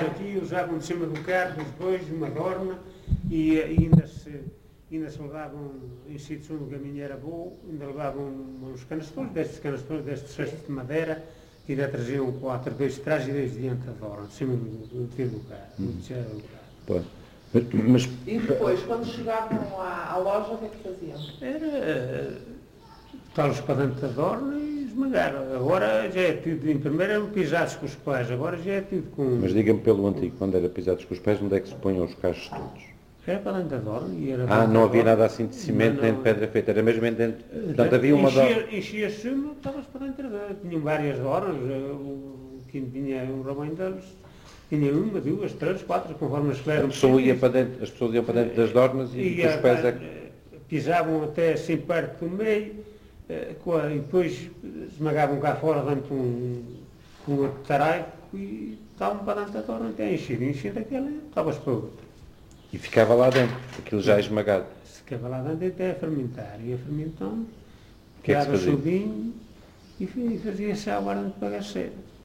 aqui, usavam de cima do carro, dos bois, uma dorna, e ainda se levavam, em sítios onde o caminho era bom, ainda levavam uns canastores, destes cestos de madeira, e ainda traziam 4, 2 de trás e 2 diante da dorna, de cima do tiro do carro. Pois. Mas, E depois, quando chegavam à loja, o que é que faziam? Era tal para dentro da dorna e esmagar. Agora já é tudo, em primeiro eram pisados com os pés, agora já é tudo com... mas diga-me pelo antigo, quando era pisados com os pés, onde é que se punham os cachos todos? Era para dentro da dorna e era... Não havia nada assim de cimento nem de pedra feita, era mesmo dentro. Portanto, havia uma dorna. Enchia-se uma, estavas para dentro dela. Tinham várias dornas, quem tinha um rabanho deles, tinha 1, 2, 3, 4, conforme as As pessoas iam para dentro das dornas e com os pés é que... pisavam até assim perto do meio, e depois esmagavam cá fora dentro com outro taraico e estavam para dentro da dorna até enchido aquele, estavas para outro. E ficava lá dentro, aquilo já esmagado. Ficava lá dentro até a fermentar, e a fermentando, que é que se criava fazia? sudinho e fazia-se água dentro de bagaceira.